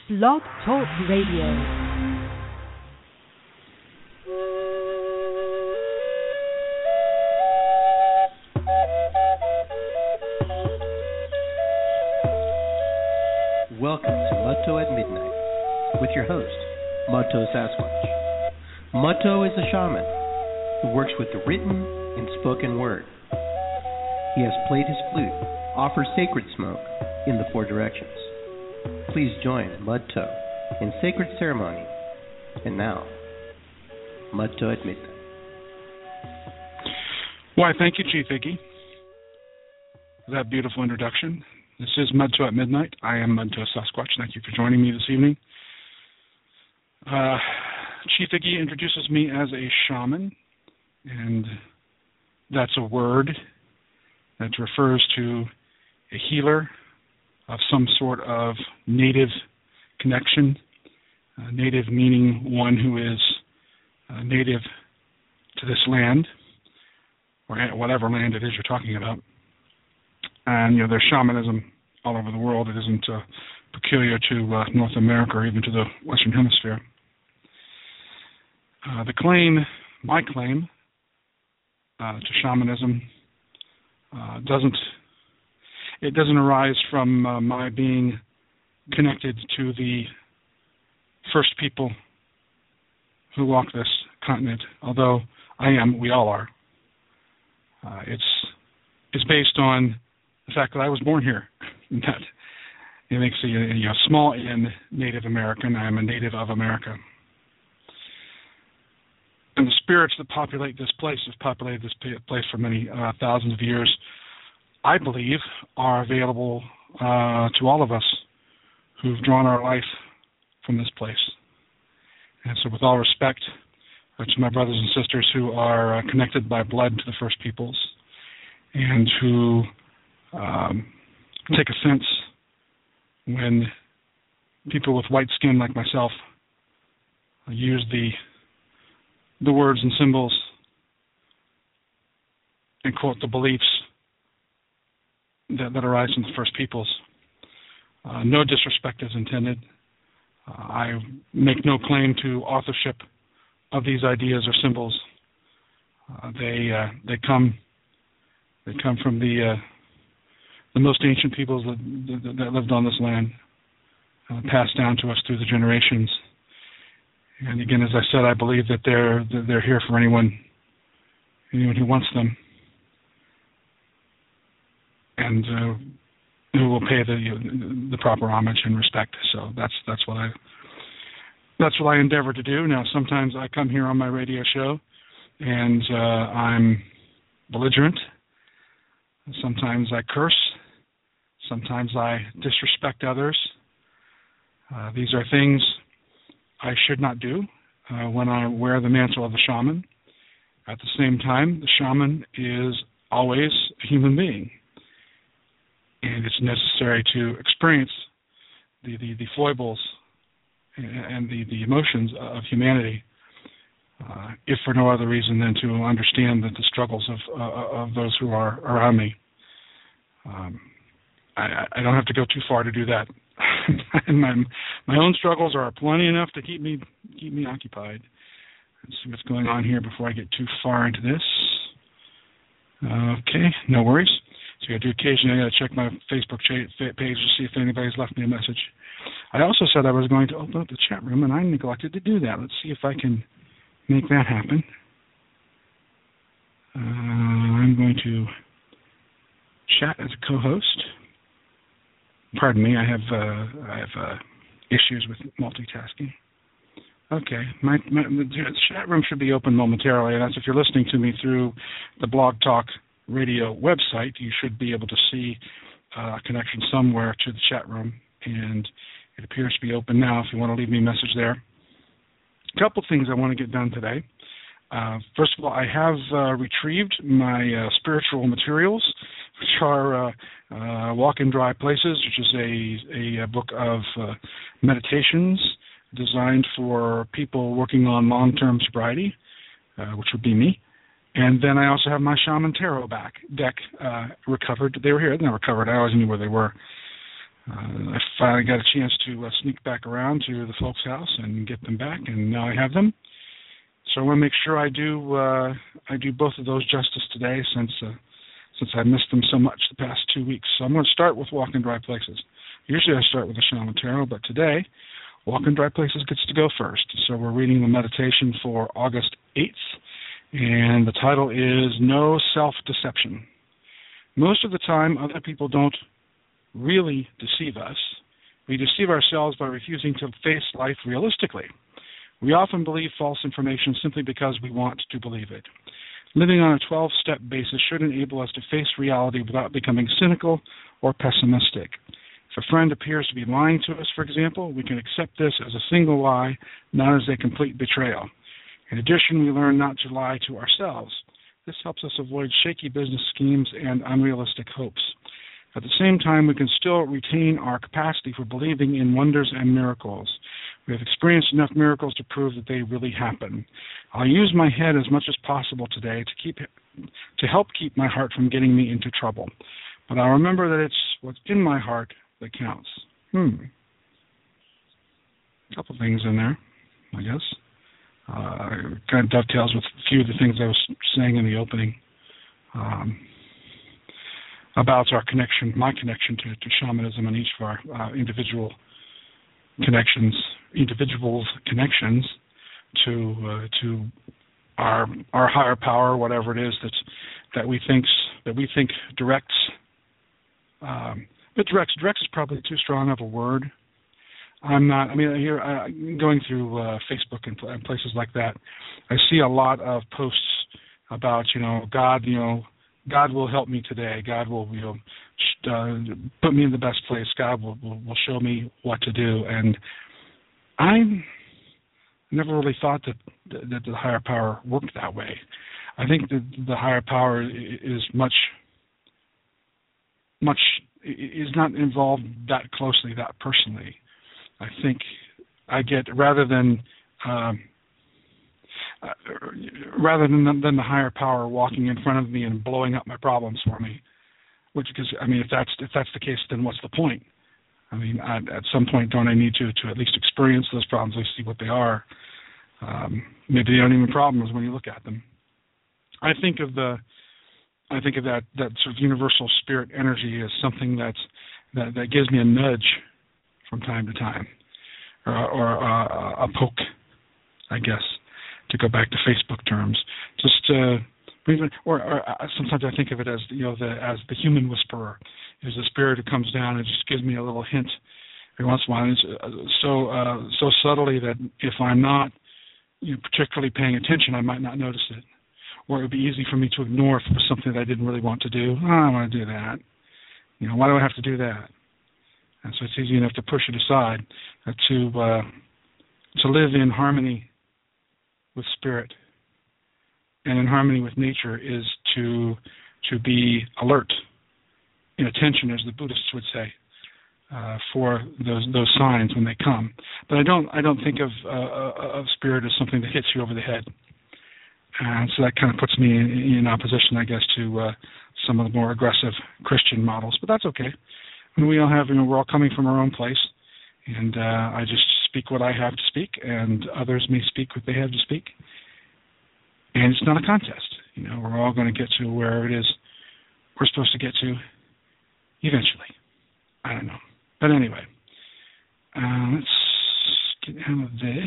Blog Talk Radio. Welcome to Mutto at Midnight with your host, Mutto Sasquatch. Mutto is a shaman who works with the written and spoken word. He has played his flute, offers sacred smoke in the four directions. Please join Mutto in sacred ceremony. And now, Mutto at Midnight. Why, thank you, Chief Iggy, for that beautiful introduction. This is Mutto at Midnight. I am Mutto Sasquatch. Thank you for joining me this evening. Chief Iggy introduces me as a shaman, and that's a word that refers to a healer of some sort of native connection, native meaning one who is native to this land, or whatever land it is you're talking about. And, there's shamanism all over the world. It isn't peculiar to North America or even to the Western Hemisphere. My claim to shamanism doesn't arise from my being connected to the first people who walk this continent, although we all are. It's based on the fact that I was born here. That it makes a small n Native American. I am a native of America. And the spirits that populate this place have populated this place for many thousands of years, I believe, are available to all of us who've drawn our life from this place. And so with all respect to my brothers and sisters who are connected by blood to the First Peoples and who take offense when people with white skin like myself use the words and symbols and quote the beliefs that arise from the First Peoples. No disrespect is intended. I make no claim to authorship of these ideas or symbols. They come from the most ancient peoples that lived on this land, passed down to us through the generations. And again, as I said, I believe that they're here for anyone who wants them, and who will pay the proper homage and respect. So that's what I endeavor to do. Now, sometimes I come here on my radio show, and I'm belligerent. Sometimes I curse. Sometimes I disrespect others. These are things I should not do when I wear the mantle of the shaman. At the same time, the shaman is always a human being, and it's necessary to experience the foibles and the emotions of humanity, if for no other reason than to understand the struggles of those who are around me. I don't have to go too far to do that. And my own struggles are plenty enough to keep me occupied. Let's see what's going on here before I get too far into this. Okay, no worries. So I do occasionally check my Facebook page to see if anybody's left me a message. I also said I was going to open up the chat room, and I neglected to do that. Let's see if I can make that happen. I'm going to chat as a co-host. Pardon me, I have issues with multitasking. Okay, the chat room should be open momentarily, and that's if you're listening to me through the Blog Talk Radio website, you should be able to see a connection somewhere to the chat room, and it appears to be open now if you want to leave me a message there. A couple things I want to get done today. First of all, I have retrieved my spiritual materials, which are Walk in Dry Places, which is a book of meditations designed for people working on long-term sobriety, which would be me. And then I also have my Shaman Tarot deck recovered. They were here, they're recovered. I always knew where they were. I finally got a chance to sneak back around to the folks' house and get them back, and now I have them. So I want to make sure I do both of those justice today, since I missed them so much the past 2 weeks. So I'm going to start with Walk in Dry Places. Usually I start with the Shaman Tarot, but today Walk in Dry Places gets to go first. So we're reading the meditation for August 8th, and the title is No Self-Deception. Most of the time, other people don't really deceive us. We deceive ourselves by refusing to face life realistically. We often believe false information simply because we want to believe it. Living on a 12-step basis should enable us to face reality without becoming cynical or pessimistic. If a friend appears to be lying to us, for example, we can accept this as a single lie, not as a complete betrayal. In addition, we learn not to lie to ourselves. This helps us avoid shaky business schemes and unrealistic hopes. At the same time, we can still retain our capacity for believing in wonders and miracles. We have experienced enough miracles to prove that they really happen. I'll use my head as much as possible today to help keep my heart from getting me into trouble. But I'll remember that it's what's in my heart that counts. A couple things in there, I guess. Kind of dovetails with a few of the things I was saying in the opening about our connection, my connection to shamanism, and each of our individuals' connections to our higher power, whatever it is that we think directs. But directs is probably too strong of a word. Going through Facebook and places like that, I see a lot of posts about, God will help me today. God will, put me in the best place. God will show me what to do. And I never really thought that the higher power worked that way. I think that the higher power is is not involved that closely, that personally. I think I get rather than the higher power walking in front of me and blowing up my problems for me. If that's the case, then what's the point? At some point, don't I need to at least experience those problems, at least see what they are? Maybe they aren't even problems when you look at them. I think of that sort of universal spirit energy as something that gives me a nudge from time to time, or a poke, I guess, to go back to Facebook terms. Or sometimes I think of it as as the human whisperer, is the spirit who comes down and just gives me a little hint every once in a while. And it's so subtly that if I'm not particularly paying attention, I might not notice it. Or it would be easy for me to ignore if it was something that I didn't really want to do. I don't want to do that. Why do I have to do that? And so it's easy enough to push it aside, to live in harmony with spirit and in harmony with nature is to be alert, in attention, as the Buddhists would say, for those signs when they come. But I don't think of spirit as something that hits you over the head. And so that kind of puts me in opposition, I guess, to some of the more aggressive Christian models. But that's okay. We all have, we're all coming from our own place, and I just speak what I have to speak, and others may speak what they have to speak. And it's not a contest. We're all going to get to where it is we're supposed to get to eventually. I don't know. But anyway, let's get out of this.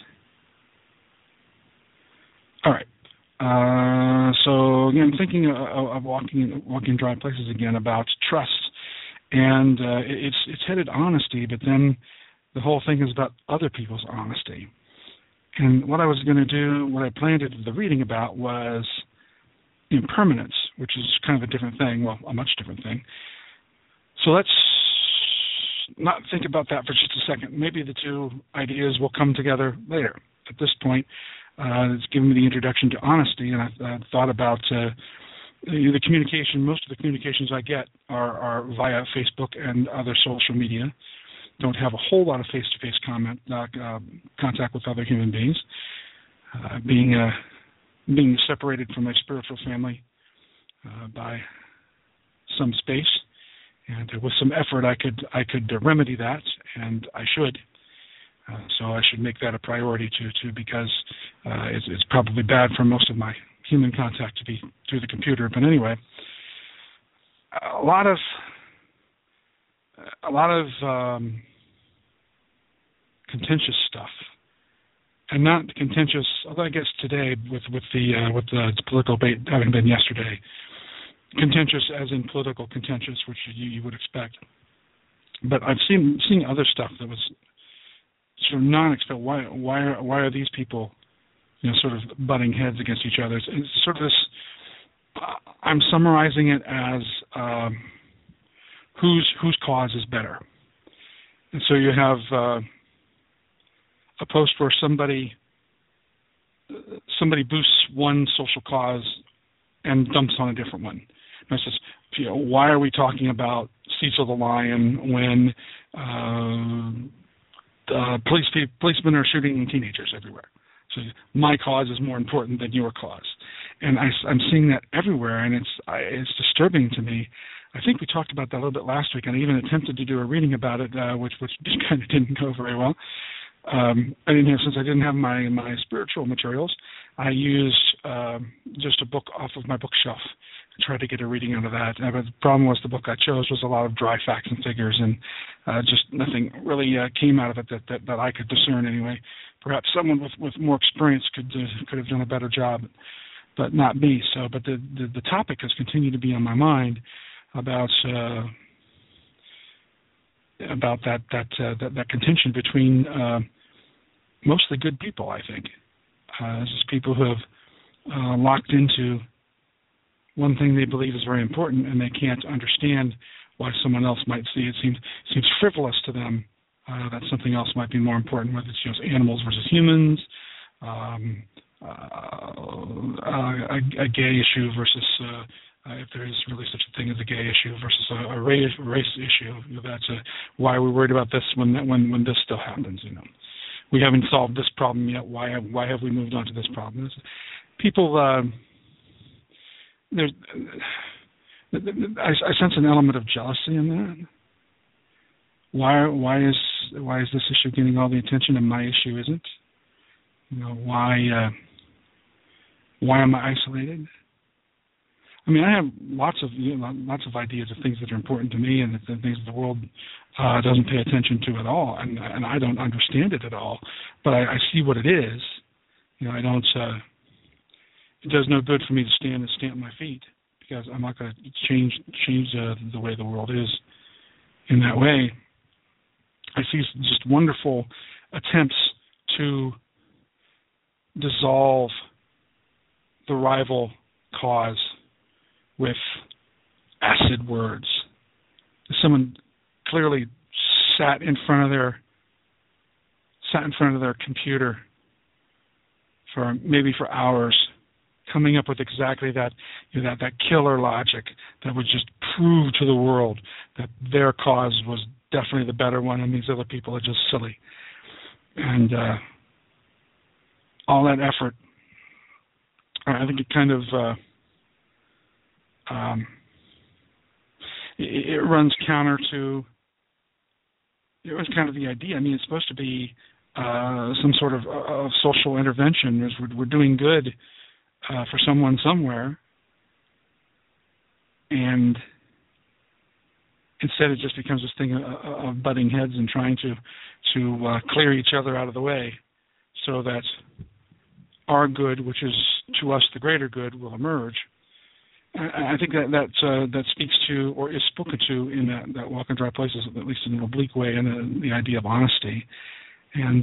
All right. So again, I'm thinking of walking dry places again about trust, and it's headed honesty, but then the whole thing is about other people's honesty. And what I was going to do, what I planned to do the reading about was impermanence, which is kind of a different thing, well, a much different thing. So let's not think about that for just a second. Maybe the two ideas will come together later. At this point, it's given me the introduction to honesty, and I thought about the communication. Most of the communications I get are via Facebook and other social media. Don't have a whole lot of face-to-face contact with other human beings. Being separated from my spiritual family by some space, And with some effort, I could remedy that, and I should. So I should make that a priority too, because it's probably bad for most of my human contact to be through the computer. But anyway, a lot of contentious stuff, and not contentious. Although I guess today, with the political debate having been yesterday, contentious as in political contentious, which you would expect. But I've seen other stuff that was sort of non-expected. Why are these people, sort of butting heads against each other? It's sort of this. I'm summarizing it as whose cause is better. And so you have a post where somebody boosts one social cause and dumps on a different one. And it says, why are we talking about Cecil the Lion when policemen are shooting teenagers everywhere? So my cause is more important than your cause, and I'm seeing that everywhere, and it's disturbing to me. I think we talked about that a little bit last week, and I even attempted to do a reading about it, which just kind of didn't go very well. Since I didn't have my spiritual materials, I used just a book off of my bookshelf to try to get a reading out of that. But the problem was the book I chose was a lot of dry facts and figures, and just nothing really came out of it that I could discern anyway. Perhaps someone with more experience could have done a better job, but not me. So, but the topic has continued to be on my mind about that contention between mostly good people, I think. This is people who have locked into one thing they believe is very important, and they can't understand why someone else might see it. Seems frivolous to them that something else might be more important, whether it's animals versus humans, a gay issue versus if there is really such a thing as a gay issue versus a race issue. That's why are we worried about this when this still happens? We haven't solved this problem yet. Why have we moved on to this problem? People, I sense an element of jealousy in that. Why is this issue getting all the attention and my issue isn't? Why am I isolated? I mean, I have lots of ideas of things that are important to me and the things that the world doesn't pay attention to at all, and I don't understand it at all. But I see what it is. I don't. It does no good for me to stand and stamp my feet because I'm not going to change the way the world is in that way. I see just wonderful attempts to dissolve the rival cause with acid words. Someone clearly sat in front of their computer for hours, coming up with exactly that that killer logic that would just prove to the world that their cause was definitely the better one, and these other people are just silly. And all that effort, I think it kind of it runs counter to. It was kind of the idea. I mean, it's supposed to be some sort of social intervention. We're doing good for someone somewhere, and instead it just becomes this thing of butting heads and trying to clear each other out of the way, so that our good, which is to us the greater good, will emerge. I think that speaks to, or is spoken to, in that Walk in Dry Places, at least in an oblique way, and the idea of honesty, and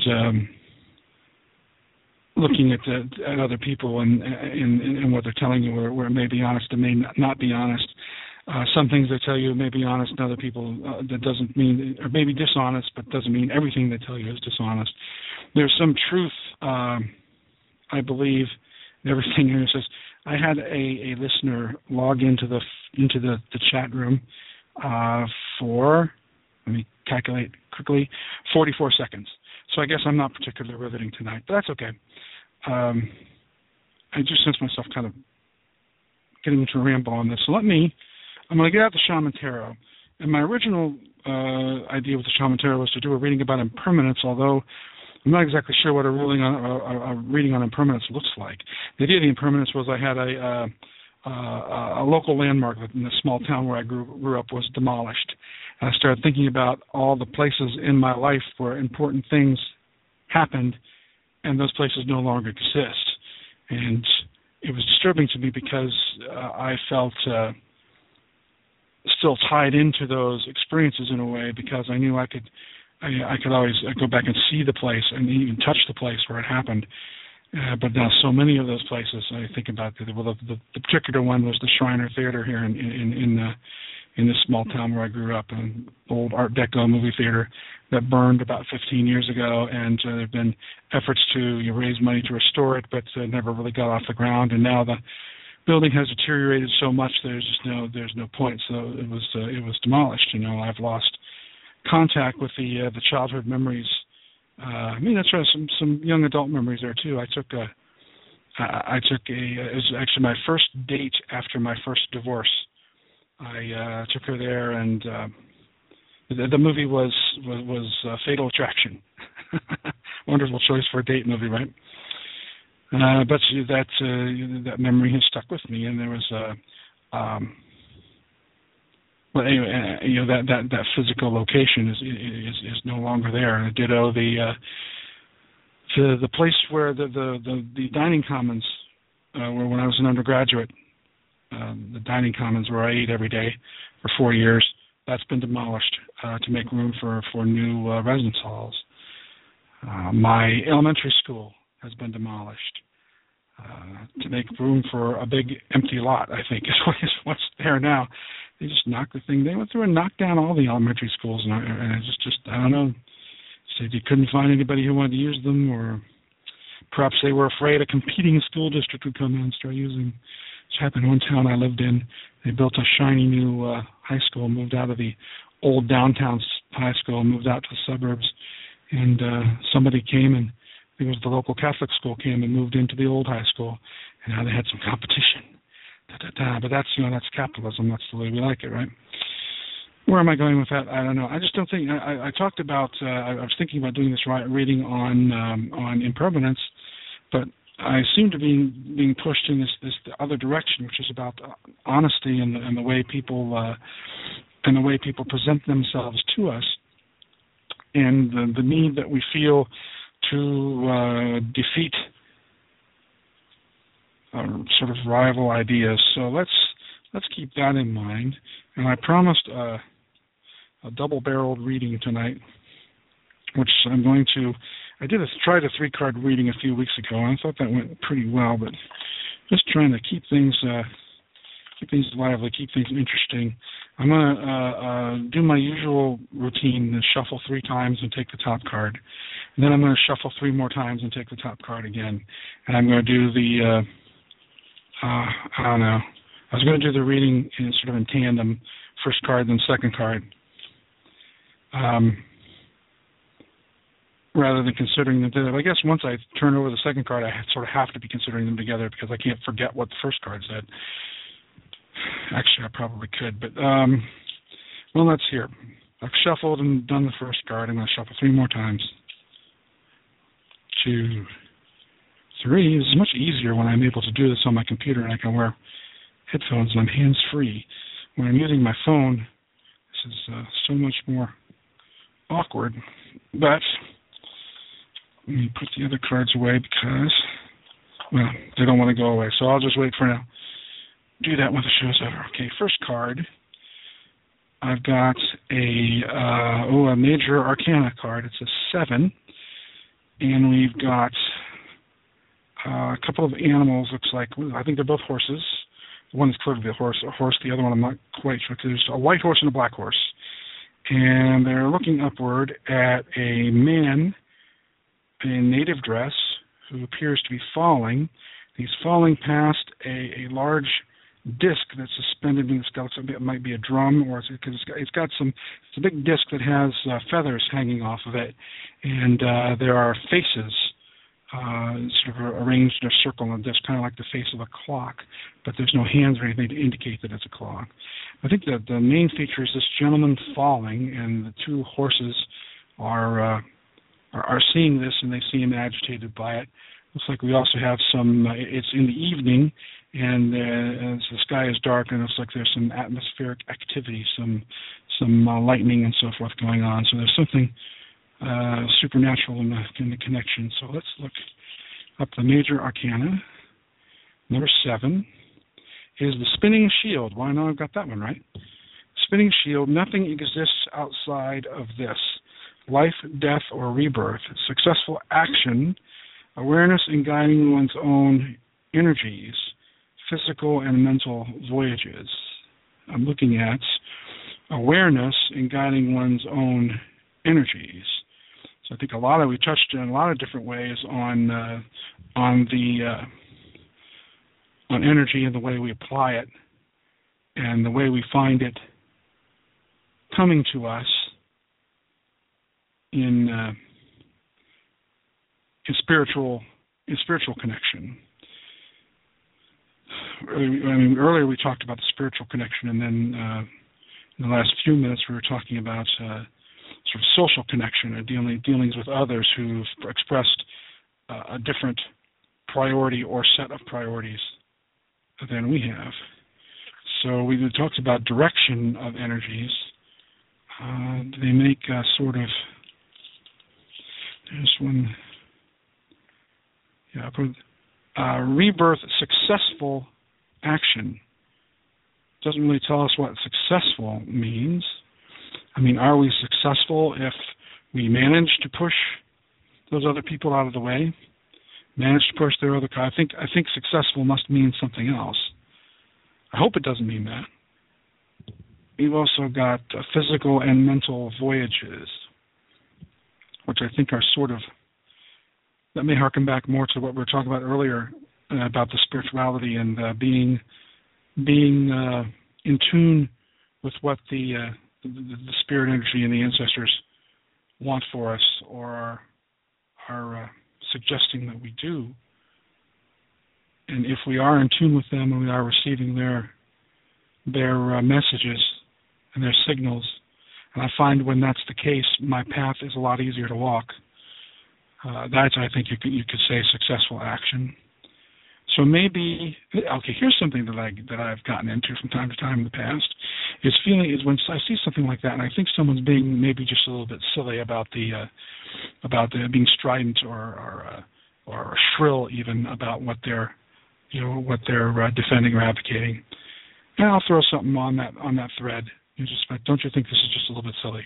looking at other people and what they're telling you, where it may be honest and may not be honest. Some things they tell you may be honest, and other people that doesn't mean, or maybe dishonest, but doesn't mean everything they tell you is dishonest. There's some truth, I believe, in everything here. It says, I had a listener log into the chat room for, let me calculate quickly, 44 seconds. So I guess I'm not particularly riveting tonight, but that's okay. I just sense myself kind of getting into a ramble on this. So I'm going to get out the Shaman Tarot, And my original idea with the Shaman Tarot was to do a reading about impermanence, although I'm not exactly sure what a reading on impermanence looks like. The idea of the impermanence was I had a local landmark in the small town where I grew up was demolished. And I started thinking about all the places in my life where important things happened, and those places no longer exist. And it was disturbing to me because I felt still tied into those experiences in a way, because I knew I could always go back and see the place and even touch the place where it happened. But now so many of those places, I think about the particular one was the Shriner Theater here in this small town where I grew up, an old Art Deco movie theater that burned about 15 years ago, and there have been efforts to raise money to restore it, but never really got off the ground. And now the building has deteriorated so much there's no point. So it was demolished. I've lost contact with the childhood memories. That's right. Some young adult memories there too. It was actually my first date after my first divorce. I took her there, and the movie was Fatal Attraction. Wonderful choice for a date movie, right? But that memory has stuck with me, and there was but anyway, that physical location is no longer there. And ditto the place where the dining commons were when I was an undergraduate. The dining commons where I ate every day for 4 years. That's been demolished to make room for new residence halls. My elementary school has been demolished to make room for a big empty lot, I think, is what's there now. They just knocked the thing. They went through and knocked down all the elementary schools, and I just I don't know. Said you couldn't find anybody who wanted to use them, or perhaps they were afraid a competing school district would come in and start using them. This happened in one town I lived in. They built a shiny new high school, moved out of the old downtown high school, moved out to the suburbs, and somebody came, and it was the local Catholic school came and moved into the old high school, and now they had some competition. But that's capitalism. That's the way we like it, right? Where am I going with that? I don't know. I just don't think. I talked about. I was thinking about doing this reading on impermanence, but I seem to be being pushed in this other direction, which is about honesty and the way people present themselves to us, and the need that we feel to defeat sort of rival ideas. So let's keep that in mind. And I promised a double-barreled reading tonight, which I'm going to. I tried a 3-card reading a few weeks ago, and I thought that went pretty well. But just trying to keep things lively, keep things interesting. I'm going to do my usual routine: shuffle 3 times and take the top card. And then I'm going to shuffle 3 more times and take the top card again. And I'm going to do the I don't know. I was going to do the reading in tandem, first card, then second card, rather than considering them together. I guess once I turn over the second card, I sort of have to be considering them together because I can't forget what the first card said. Actually, I probably could, but well, let's hear. I've shuffled and done the first card. I'm going to shuffle 3 more times. 2, 3. This is much easier when I'm able to do this on my computer and I can wear headphones and I'm hands-free. When I'm using my phone, this is so much more awkward. But let me put the other cards away because, well, they don't want to go away. So I'll just wait for now. Do that when the show's over. Okay, first card. I've got a Major Arcana card. It's a 7. And we've got a couple of animals, looks like. I think they're both horses. One is clearly a horse. The other one I'm not quite sure. There's a white horse and a black horse. And they're looking upward at a man in native dress who appears to be falling. He's falling past a large disc that's suspended in the skeleton. It might be a drum, or because it's a big disc that has feathers hanging off of it, and there are faces sort of arranged in a circle on this, kind of like the face of a clock, but there's no hands or anything to indicate that it's a clock. I think that the main feature is this gentleman falling, and the two horses are seeing this, and they seem agitated by it. Looks like we also have some. It's in the evening, and as the sky is dark, and it looks like there's some atmospheric activity, some lightning and so forth going on. So there's something supernatural in the connection. So let's look up the major arcana. Number 7 is the spinning shield. Well, I know I've got that one right. Spinning shield. Nothing exists outside of this. Life, death, or rebirth. Successful action. Awareness in guiding one's own energies. Physical and mental voyages. I'm looking at awareness in guiding one's own energies. So I think we touched in a lot of different ways on energy and the way we apply it and the way we find it coming to us in spiritual connection. Earlier we talked about the spiritual connection, and then in the last few minutes we were talking about sort of social connection and dealings with others who've expressed a different priority or set of priorities than we have. So we talked about direction of energies. They make a sort of, there's one, rebirth, successful action. Doesn't really tell us what successful means. I mean, are we successful if we manage to push those other people out of the way? Manage to push their other car? I think successful must mean something else. I hope it doesn't mean that. We've also got physical and mental voyages, which I think are sort of, that may harken back more to what we were talking about earlier about the spirituality and being in tune with what the spirit energy and the ancestors want for us, or are suggesting that we do. And if we are in tune with them and we are receiving their messages and their signals, and I find when that's the case, my path is a lot easier to walk. That's, I think, you could say, successful action. So maybe, okay, here's something that I've gotten into from time to time in the past. Is when I see something like that, and I think someone's being maybe just a little bit silly about the being strident or shrill even about what they're defending or advocating, and I'll throw something on that thread. Don't you think this is just a little bit silly?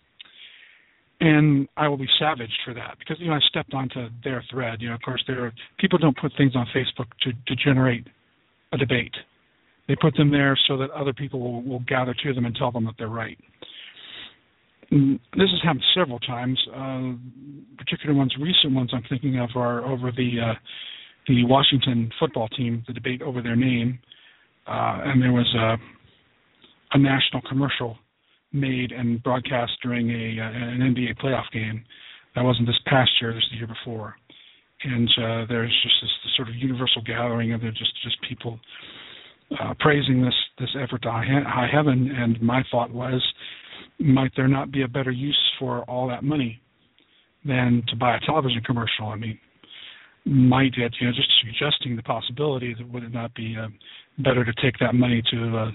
And I will be savaged for that because I stepped onto their thread. Of course, people don't put things on Facebook to generate a debate. They put them there so that other people will gather to them and tell them that they're right. And this has happened several times. Particular recent ones I'm thinking of are over the Washington football team, the debate over their name, and there was a national commercial made and broadcast during an NBA playoff game. That wasn't this past year, this was the year before. And there's just this sort of universal gathering of just people praising this effort to high heaven. And my thought was, might there not be a better use for all that money than to buy a television commercial? I mean, might it, just suggesting the possibility that would it not be better to take that money to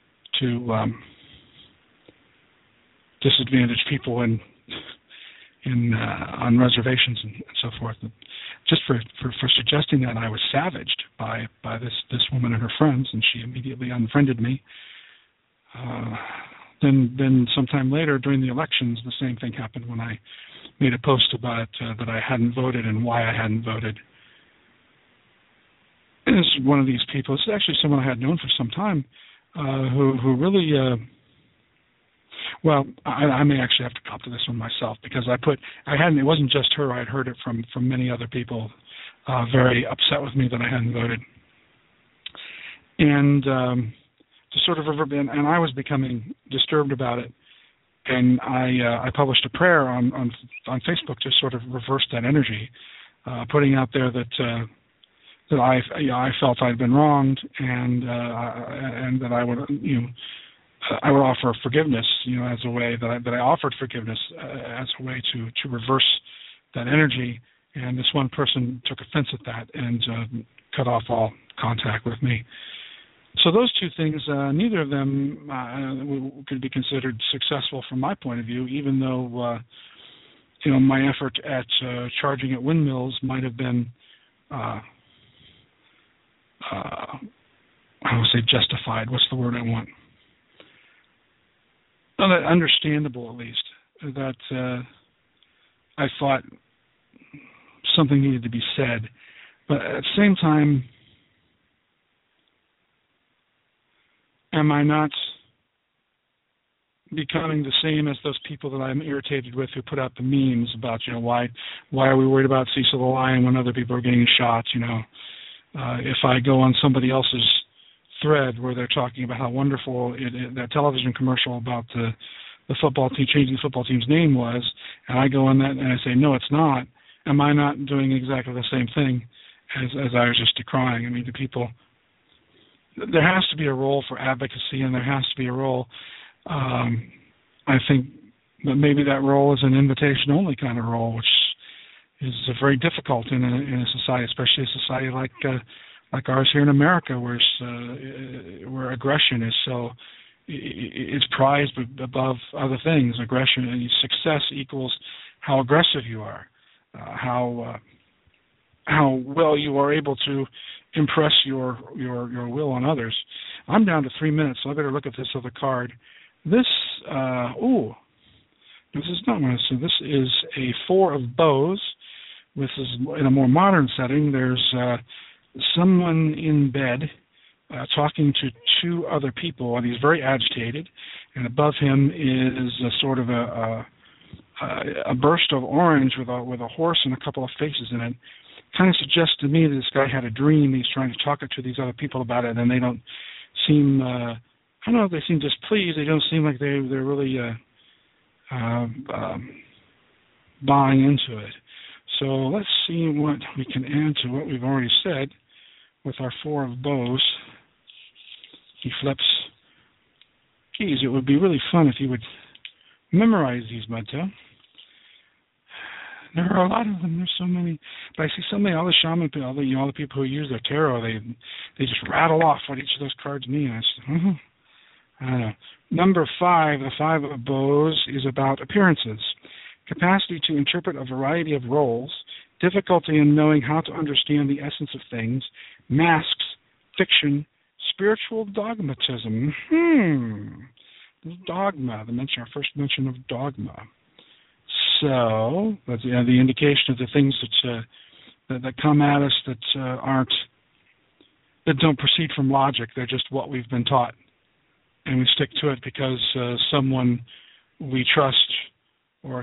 disadvantaged people on reservations and so forth. Just for suggesting that, I was savaged by this woman and her friends, and she immediately unfriended me. Then sometime later during the elections, the same thing happened when I made a post about that I hadn't voted and why I hadn't voted. And it's one of these people. It's actually someone I had known for some time who really. Well, I may actually have to cop to this one myself because it wasn't just her. I had heard it from many other people, very upset with me that I hadn't voted, and to sort of and I was becoming disturbed about it, and I published a prayer on Facebook to sort of reverse that energy. putting out there that I felt I'd been wronged, and that I would I would offer forgiveness, as a way that I offered forgiveness as a way to reverse that energy. And this one person took offense at that and cut off all contact with me. So those two things, neither of them could be considered successful from my point of view, even though my effort at charging at windmills might have been, I would say justified. What's the word I want? Understandable, at least, that I thought something needed to be said. But at the same time, am I not becoming the same as those people that I'm irritated with who put out the memes about, why are we worried about Cecil the Lion when other people are getting shot, if I go on somebody else's thread where they're talking about how wonderful that television commercial about the football team, changing the football team's name was, and I go on that and I say, no, it's not, am I not doing exactly the same thing as I was just decrying? I mean, the people, there has to be a role for advocacy, and there has to be a role, I think that maybe that role is an invitation-only kind of role, which is very difficult in a society, especially a society like ours here in America, where aggression is so, it's prized above other things. Aggression and success equals how aggressive you are, how well you are able to impress your will on others. I'm down to 3 minutes, so I better look at this other card. This is not one. So this is a 4 of bows. This is in a more modern setting. There's someone in bed talking to 2 other people, and he's very agitated. And above him is a sort of a burst of orange with a horse and a couple of faces in it. Kind of suggests to me that this guy had a dream. He's trying to talk to these other people about it, and they don't seem. I don't know if they seem displeased. They don't seem like they're really buying into it. So let's see what we can add to what we've already said with our 4 of bows. He flips keys. It would be really fun if you would memorize these, Mudtail. There are a lot of them. There's so many. But I see so many, all the shaman people, all the people who use their tarot, they just rattle off what each of those cards mean. I don't know. Number 5, the 5 of bows, is about appearances. Capacity to interpret a variety of roles, difficulty in knowing how to understand the essence of things, masks, fiction, spiritual dogmatism. Dogma, our first mention of dogma. So that's the indication of the things that come at us that don't proceed from logic. They're just what we've been taught, and we stick to it because someone we trust or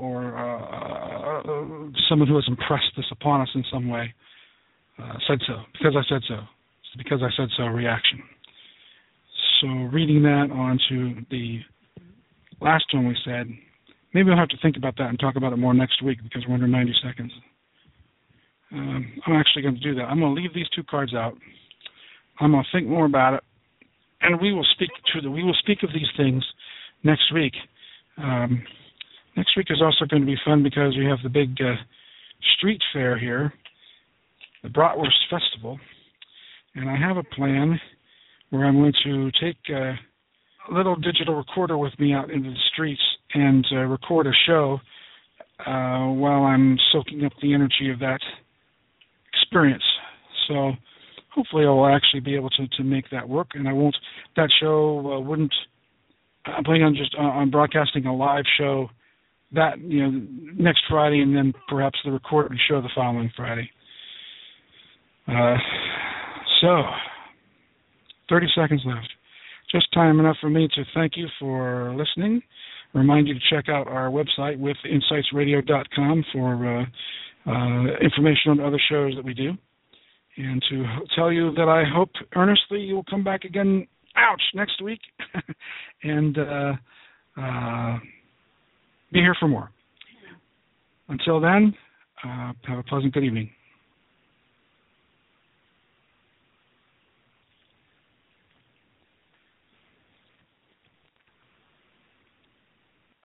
someone who has impressed this upon us in some way said so. Because I said so. It's because I said so reaction. So reading that onto the last one we said, maybe I'll have to think about that and talk about it more next week because we're under 90 seconds. I'm actually going to do that. I'm going to leave these 2 cards out. I'm going to think more about it, and we will speak of these things next week. Next week is also going to be fun because we have the big street fair here, the Bratwurst Festival, and I have a plan where I'm going to take a little digital recorder with me out into the streets and record a show while I'm soaking up the energy of that experience. So hopefully I will actually be able to make that work, and that show wouldn't, I'm planning on on broadcasting a live show that, next Friday, and then perhaps the recorded show the following Friday. So 30 seconds left. Just time enough for me to thank you for listening. Remind you to check out our website with insightsradio.com for information on other shows that we do. And to tell you that I hope earnestly you will come back again, next week, and be here for more. Until then, Have a pleasant good evening.